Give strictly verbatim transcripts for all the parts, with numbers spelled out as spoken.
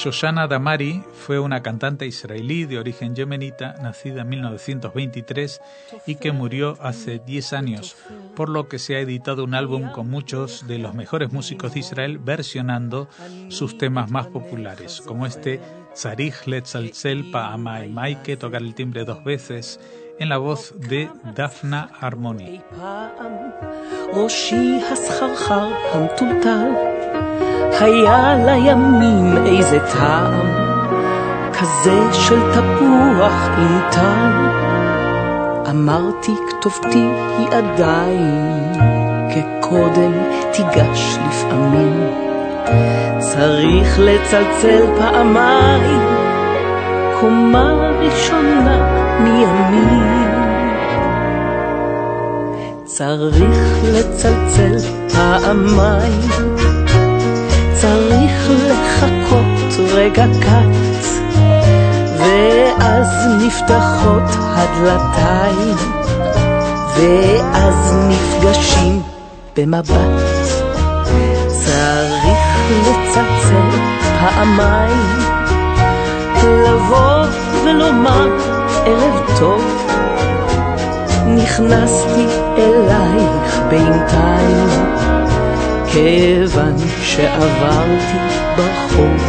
Shoshana Damari fue una cantante israelí de origen yemenita, nacida en mil novecientos veintitrés y que murió hace diez años, por lo que se ha editado un álbum con muchos de los mejores músicos de Israel versionando sus temas más populares, como este Tzarich Letzaltzel Pa'amay, hay que tocar el timbre dos veces, en la voz de Dafna Harmony. היה לימים איזה טעם כזה של תפוח עם טעם אמרתי כתובתי היא עדיין כקודם תיגש לפעמים צריך לצלצל פעמיים קומה ראשונה מימין צריך לצלצל פעמיים צריך לחכות רגע קט ואז נפתחות הדלתיים ואז נפגשים במבט צריך לצלצל פעמיים לבוא ולומר ערב טוב נכנסתי אלייך בינתיים כיוון שעברתי ברחוב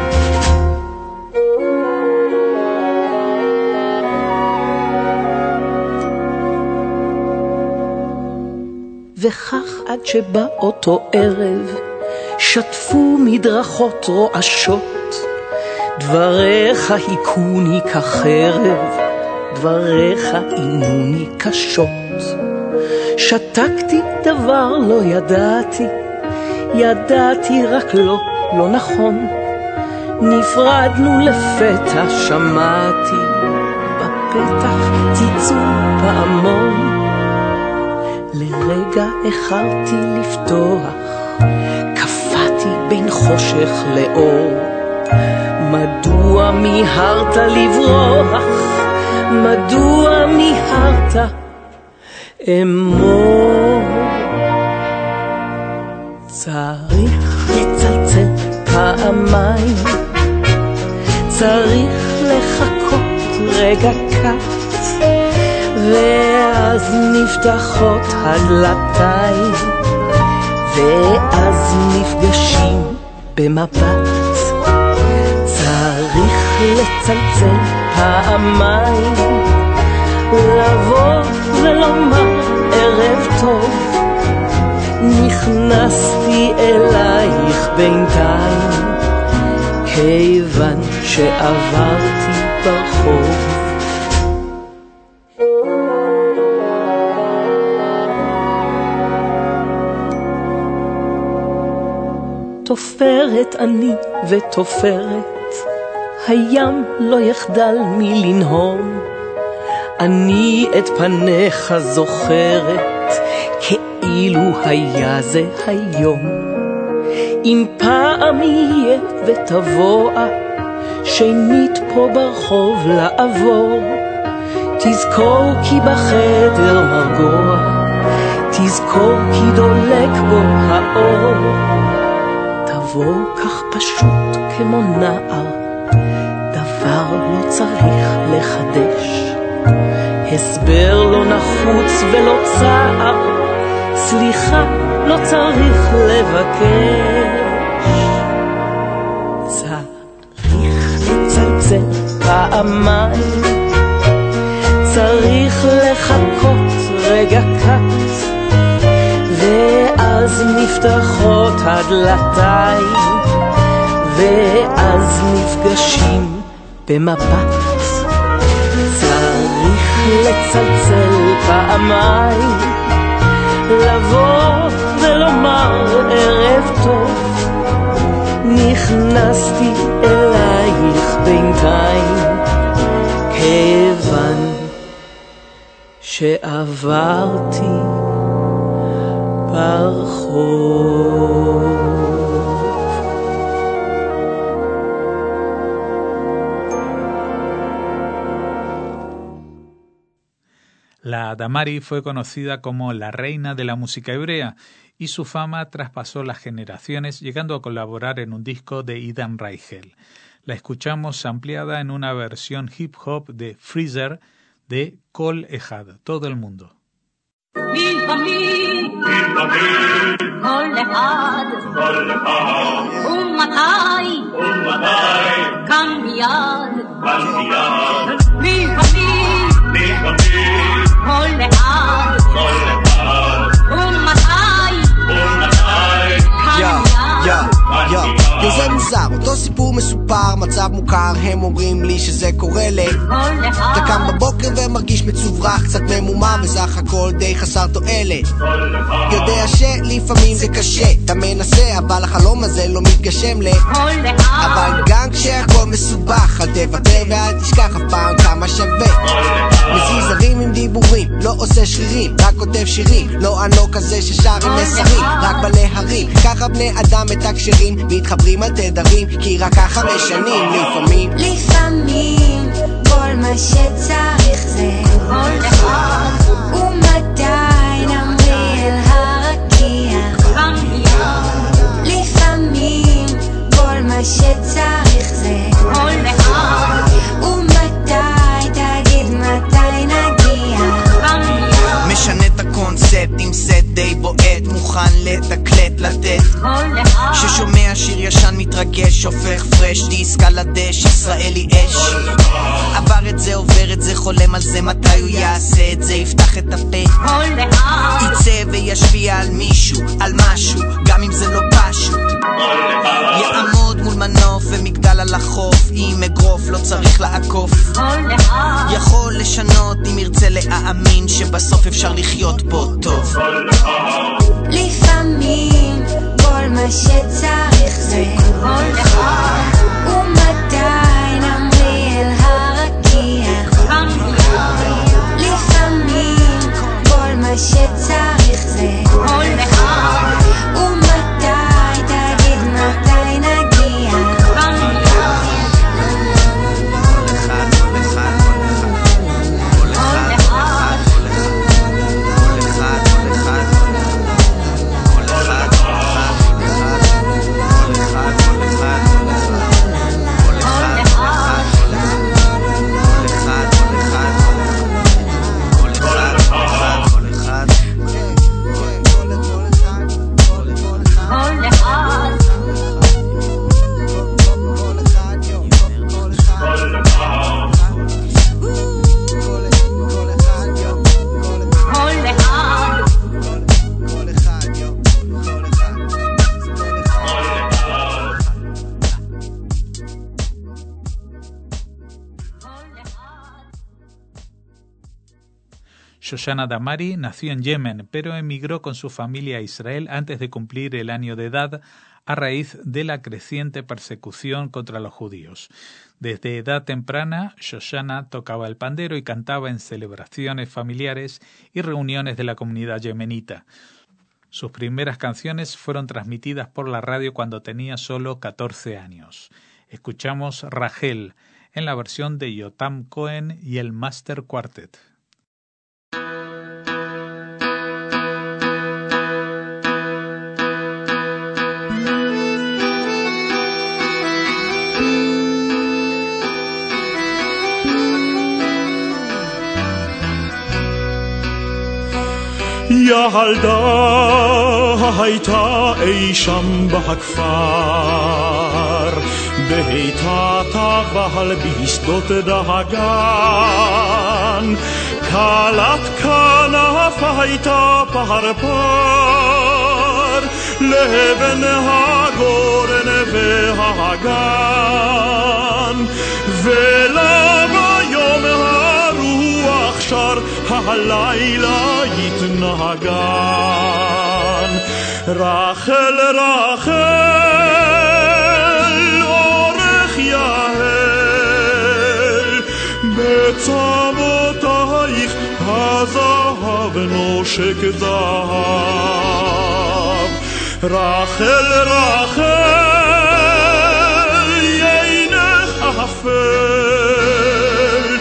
וכך עד שבא אותו ערב שטפו מדרכות רועשות דבריך היכוני כחרב דבריך עינוני קשות שתקתי דבר לא ידעתי ידעתי רק לא, לא נכון נפרדנו לפתע שמעתי בפתח תיצור פעמון לרגע החרתי לפתוח קפאתי בין חושך לאור מדוע מיהרת לברוח מדוע מיהרת אמור צריך לצלצל פעמיים צריך לחכות רגע קט ואז נפתחות הדלתיים ואז נפגשים במבט צריך לצלצל פעמיים לבוא ולומר ערב טוב נכנסתי אלייך בינתיים כיוון שעברתי ברחוב תופרת אני ותופרת הים לא יחדל מלנהום אני את פניך זוכרת כאילו היה זה היום אם פעם יהיה ותבוא שנית פה ברחוב לעבור תזכור כי בחדר מרגוע תזכור כי דולק בו האור תבוא כך פשוט כמו נער דבר לא צריך לחדש הסבר לא נחוץ ולא צער סליחה לא צריך לבקש צריך לצלצל פעמיים צריך לחכות רגע קט ואז נפתחות הדלתיים ואז נפגשים במבט צריך לצלצל פעמיים לבוא ולומר ערב טוב נכנסתי אלייך בינתיים כיוון שעברתי ברחוב La Damari fue conocida como la reina de la música hebrea y su fama traspasó las generaciones, llegando a colaborar en un disco de Idan Reichel. La escuchamos ampliada en una versión hip hop de Freezer de Kol Ehad, todo el mundo. זה מוזר, אותו סיפור מסופר, מצב מוכר, הם אומרים לי שזה קורה לי. אתה קם בבוקר ומרגיש מצוברח, קצת ממומר וסך הכל די חסר תועלת. יודע שלפעמים זה קשה, אתה מנסה, אבל החלום הזה לא מתגשם לי. אבל גם כשהכל מסובך, אל תוותר ואל תשכח אף פעם כמה שווה. מזיז הרים עם דיבורים, לא עושה שרירים, רק כותב שירים, לא ענו כזה ששר עם נסרים, רק בלהרים. ככה בני אדם מתקשרים, מתחברים על תדרים, כי רק ככה משנים לפעמים. לפעמים כל מה שצריך זה כל אחד, ומתי נמריא אל הרקיע. לפעמים כל מה שצריך זה כל אחד, ומתי תגיד מתי נגיע. משנה את הקונספט עם סט די בועט, מוכן לתקלט לתת, ששומע שיר ישן מתרגש, הופך פרש, דיסק על הדש, ישראלי אש. עבר את זה, עובר את זה, חולם על זה, מתי הוא יעשה את זה, יפתח את הפה, יצא וישפיע על מישהו, על משהו, גם אם זה לא פשוט. יעמוד מול מנוף ומגדל על החוף, עם אגרוף לא צריך לעקוף, יכול לשנות אם ירצה להאמין שבסוף אפשר לחיות פה טוב. לפעמים כל מה שצריך זה כל אחד, ומתי נמריא אל הרקיע. לפעמים כל מה שצריך זה כל אחד, ומתי תגיד מתי נגיע. Shoshana Damari nació en Yemen, pero emigró con su familia a Israel antes de cumplir el año de edad a raíz de la creciente persecución contra los judíos. Desde edad temprana, Shoshana tocaba el pandero y cantaba en celebraciones familiares y reuniones de la comunidad yemenita. Sus primeras canciones fueron transmitidas por la radio cuando tenía solo catorce años. Escuchamos Rachel en la versión de Yotam Cohen y el Master Quartet. ילדה הייתה אי שם בכפר, בהיתה תבל בשדות דהגן, קלת כנף הייתה פרפר, לבן הגורן והגן, ולה ביום הרוח שר הלילה יתנהגן. רחל רחל אורך יהל, בצמותייך הזהב נושק זהב. רחל רחל יינך אפל,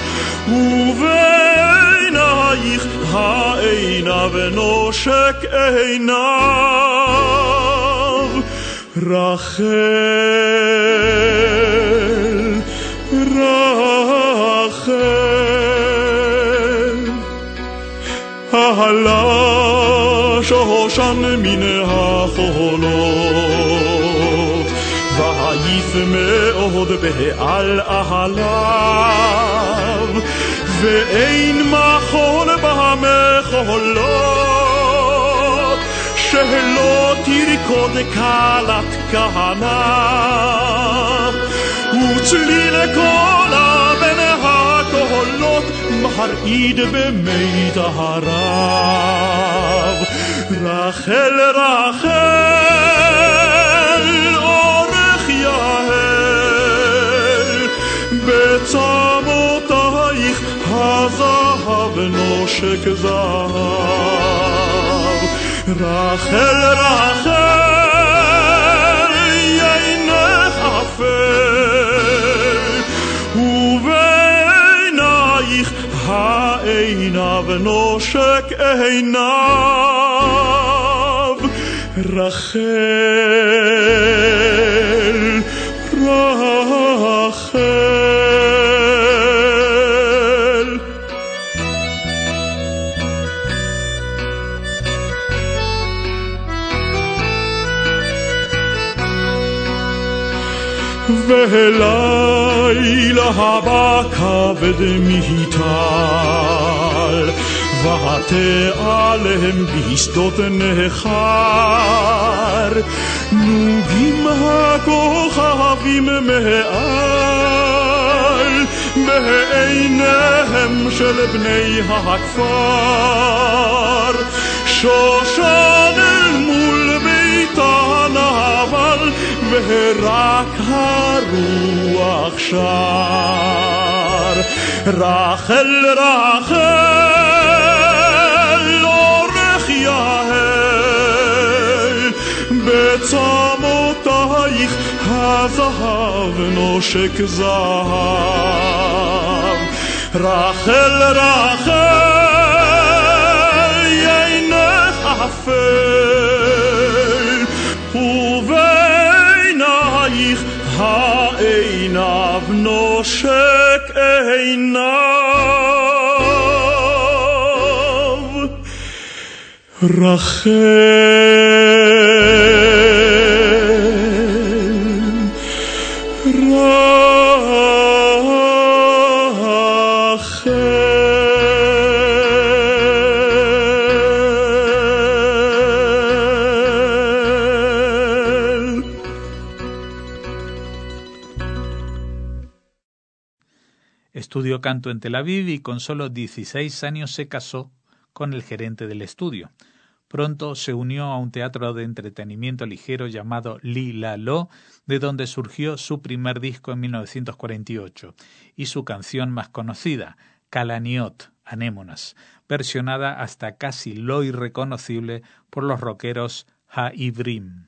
ובעינייך העיניו נושק עיניו. רחל אהלה שושן מן החולות והעיף מאוד בעל אהליו ואין מחול במחולות שלא תרקוד כלת כהניו וצליל כל בין הקולות מרעיד במי טהריו רחל רחל אורך יהל בצמותייך הזהב נושק זהב רחל רחל יינך אפל ובעינייך העיניו נושק עיניו רחל רחל ולילה הבא כבד מהיטל ותעלם בשדות נחר נוגים הכוכבים מעל בעיניהם של בני הכפר שושן אל מול ביתן אבל ורק הרוח שר רחל רחל אורך יהל בצמותייך הזהב נושק זהב רחל רחל יינך אפל ובעינייך העיניו נושק עיניו רחל Estudió canto en Tel Aviv y con solo dieciséis años se casó con el gerente del estudio. Pronto se unió a un teatro de entretenimiento ligero llamado Li La Lo, de donde surgió su primer disco en mil novecientos cuarenta y ocho, y su canción más conocida, Kalaniot, Anémonas, versionada hasta casi lo irreconocible por los rockeros Ha'ivrim.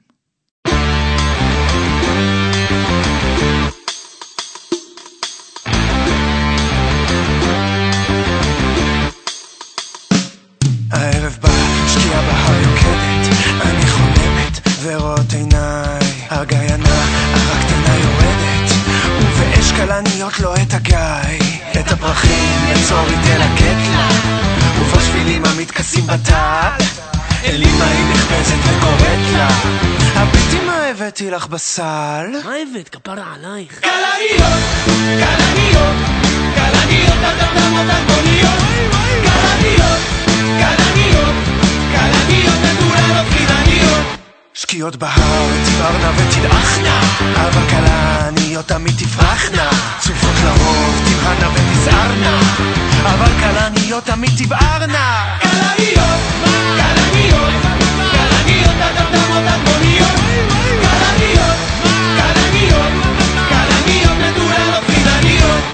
הערב בא, שקיעה בהר יוקדת, אני חולמת ורואות עיניי הגיינה, הרקטנה יורדת ובאש קלניות לא את הגיא את הפרחים לצור איתה לקטלה ובשבילים המתכסים בטל אלימה היא נחפזת וקוראת לה הביטי מה הבאתי לך בסל מה הבאת? כפרה עלייך קלניות, קלניות, קלניות אדמות אדמוניות קלניות קלניות, קלניות מדוללות חינניות שקיעות בהר תברנה ותלעכנה אבל קלניות תמיד תפרחנה צופות לרוב תבהנה ותזערנה אבל קלניות תמיד תבערנה קלניות, קלניות, קלניות אדמות אדמוניות קלניות, קלניות, קלניות מדוללות חינניות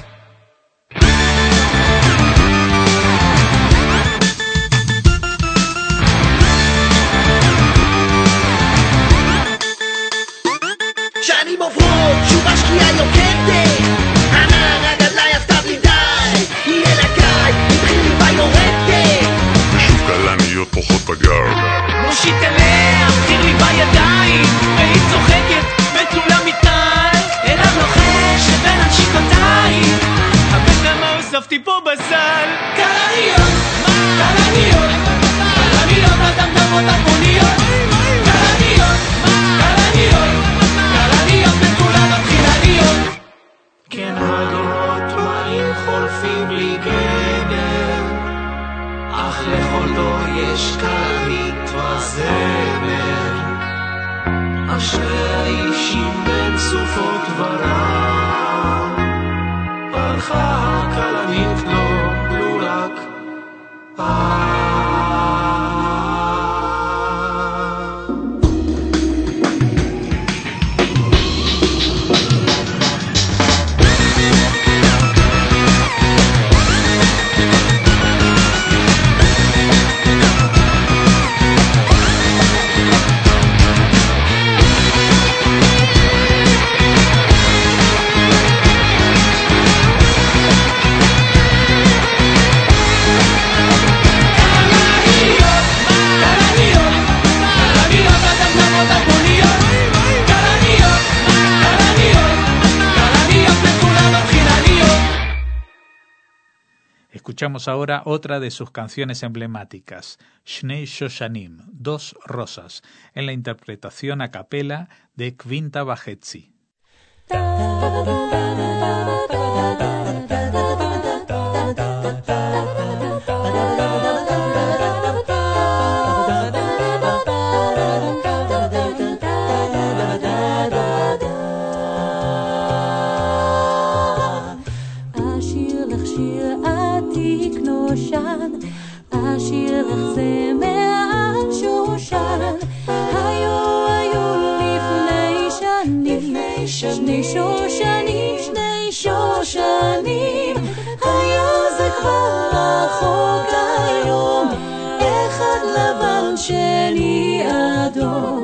שנים עוברות, שוב השקיעה יוקדת הנערה גדלה יפתה בלי די היא אל הגיא, התחיל לי ביורדת ושוב קלניות פוחות בגר מושיט אליה, התחיל לי בידיים והיא צוחקת בתלולה מטל אליו לוחש לבין הנשיקותיים הבן כמה הוא הוספתי פה בסל כלניות, כלניות, כלניות הדמדמות הפוניות, כלניות, כלניות, כלניות מכולן הבחינניות. כן הדורות מים חולפים בלי גדר, אך לכל דור יש כלנית וזמר, אשרי האישים בין סופות דברם, פרחה הכלנית לא לו רק פעם. Escuchamos ahora otra de sus canciones emblemáticas, Shnei Shoshanim, Dos Rosas, en la interpretación a capela de Quinta Bajetzi. אשיר לך זמר על שושן, היו היו לפני שנים, שני שושנים, שני שושנים, היה זה כבר רחוק היום, אחד לבן שני אדום.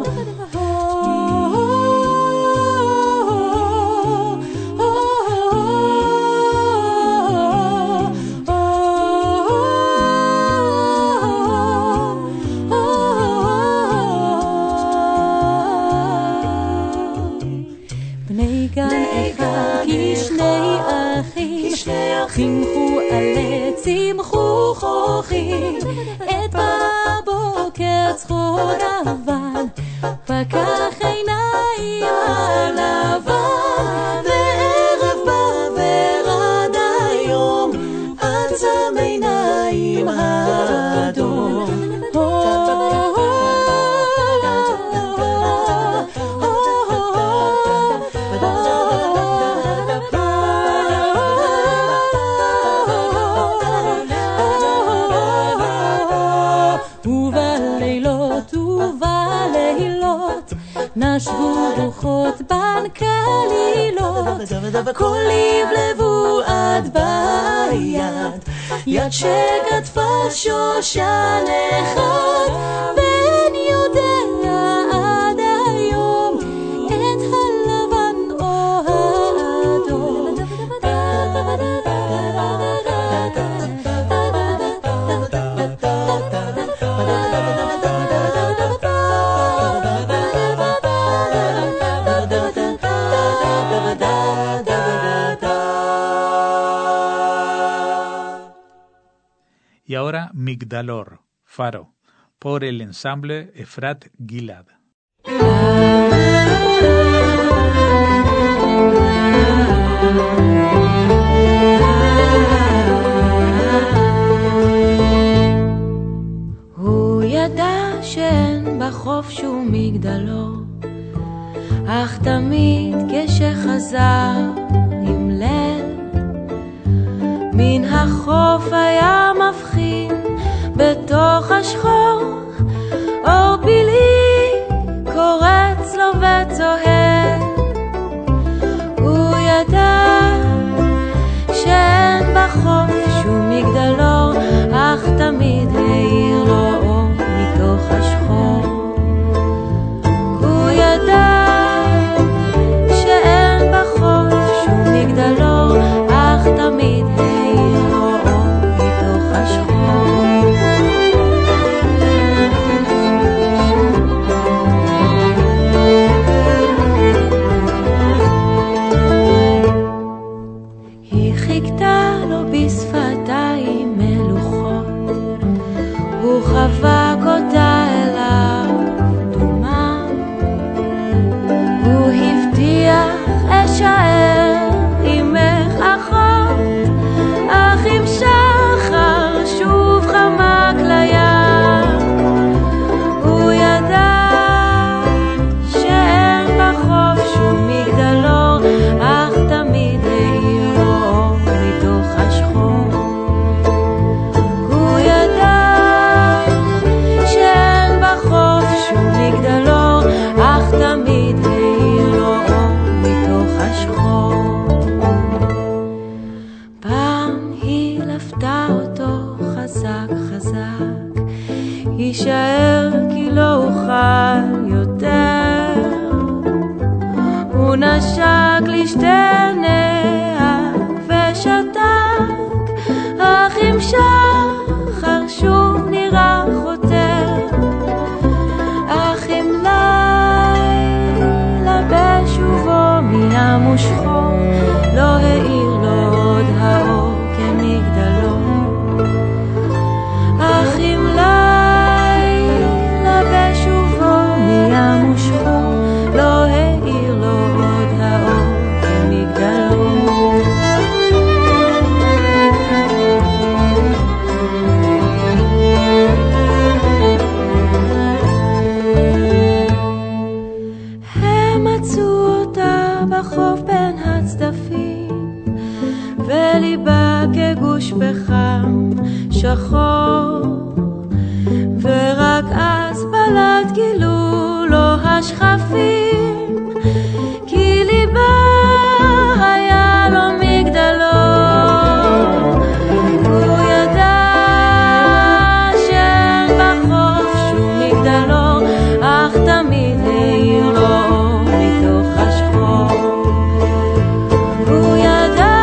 חינכו עלי צמחו חוכים, את בבוקר צחור לבן, פקח עיניים הלבן, וערב בא ורד היום, עצם עיניים האדום. נשבו רוחות בן כלילות, כל לבלבו עד ביד, יד שכתפה שושן אחד, ואין יודע עד היום את הלבן או האדום. Y ahora Migdalor, Faro, por el ensamble Efrat Gilad. הוא ידע שאין בחוף שום מגדלור, אך תמיד כשחזר עם ליל מן החוף היה מבחין בתוך השחור אור פילי קורץ לו וצוהל. הוא ידע שאין בחוף שום מגדלור, אך תמיד העיר לו אור מתוך השחור. הוא ידע שאין בחוף שום מגדלור, אך תמיד העיר לו אור מתוך השחור. היא חיכתה לו בספר חבק אותה אליו דומה, הוא הבטיח אשאר עמך אחות, אך עם שחר שוב חמק לים. הוא ידע שאין בחוף שום מגדלור, אך תמיד האיר לו אור מתוך השחור. הוא ידע שאין בחוף שום מגדלור, אך תמיד האיר לו אור מתוך השחור. פעם היא לפתה אותו חזק חזק, יישאר כי לא אוכל יותר. הוא נשק לשתי עיניה ושתק, אך עם שחר שוב נראה חותר. אך עם לילה בשובו מן המושחור, לא האיר לו עוד האור כמגדלו. אך עם לילה בשובו מן המושחור, לא האיר לו עוד האור כמגדלו. הם מצאו אותה בחוף בין הצדפים, וליבה כגוש פחם שחור, ורק אז בלט גילו לו השכפים, כי ליבה היה לו מגדלור. הוא ידע שאין בחוף שום מגדלור, אך תמיד האיר לו אור מתוך השחור. הוא ידע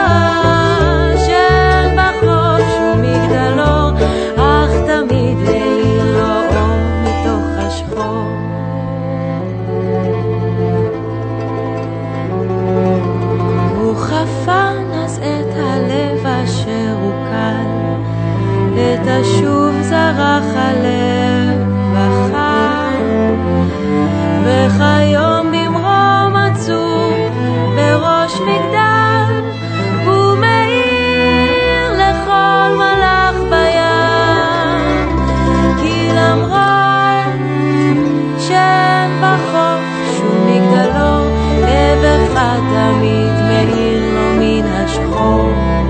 שאין בחוף שום מגדלור, אך תמיד האיר לו אור מתוך השחור. הוא חפן אז את הלב אשר הוא קל, את השוב זרח הלב וחל, וכיום במרום עצוב בראש מגדל, הוא מאיר לכל מלאך בים. כי למרות שאין בחוף שום מגדלור, לב אחד תמיד מאיר לו מן השחור.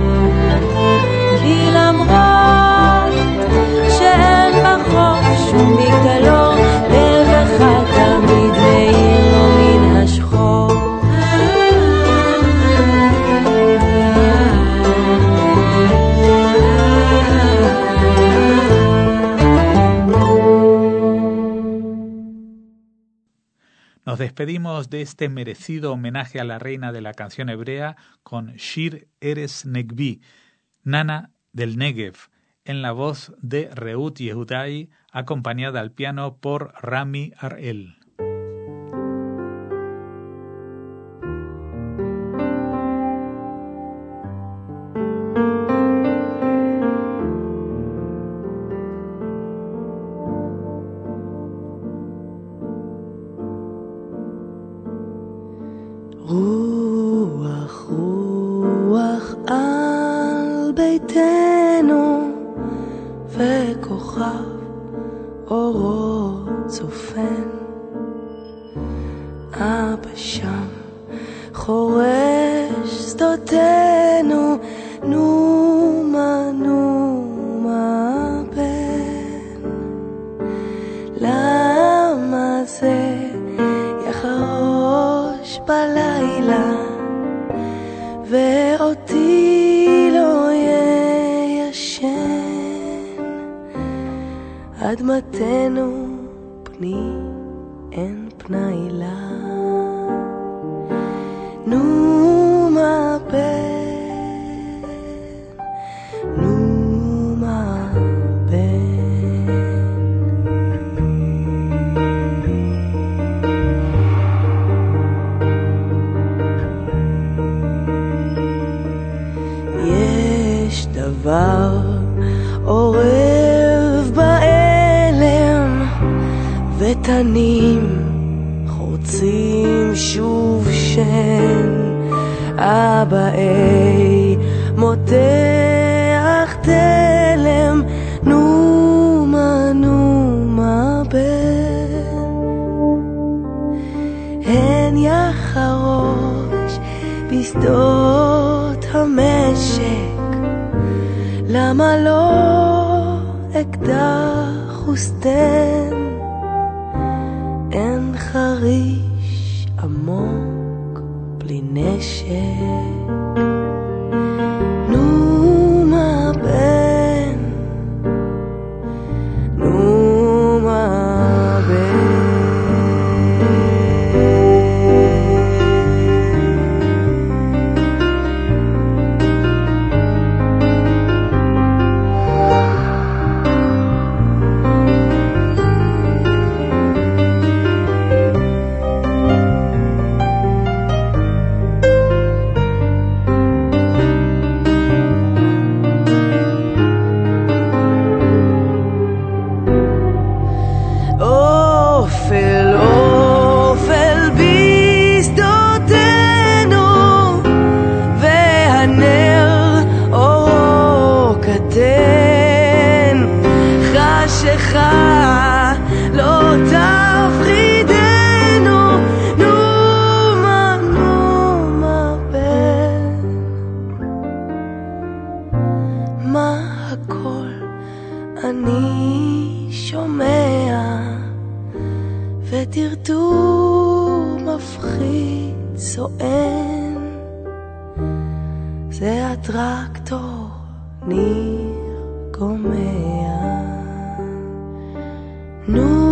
כי למרות שאין בחוף שום מגדלור, לב אחד תמיד מאיר לו מן השחור. Nos despedimos de este merecido homenaje a la reina de la canción hebrea con Shir Eres Negvi, Nana del Negev, en la voz de Reut Yehudai, acompañada al piano por Rami Arel. רוח רוח על ביתנו וכוכב אורו צופן, אבא שם חורש שדותינו, נומה נומה בן. למה זה יחרוש בלילה ואותי לא ישן? אדמתנו פני אין פנאי לה, נומה בן, נומה בן. יש דבר עורב באש איתנים חורצים שוב שן, אבאי מותח תלם, נומה נומה בן, הן יחרוש בשדות המשק, למה לא אקדח וסטן, אין חריש עמוק בלי נשק, נו מה בן, נו מה בן. וטרטור מפחיד סואן, זה הטרקטור ניר גומע, נו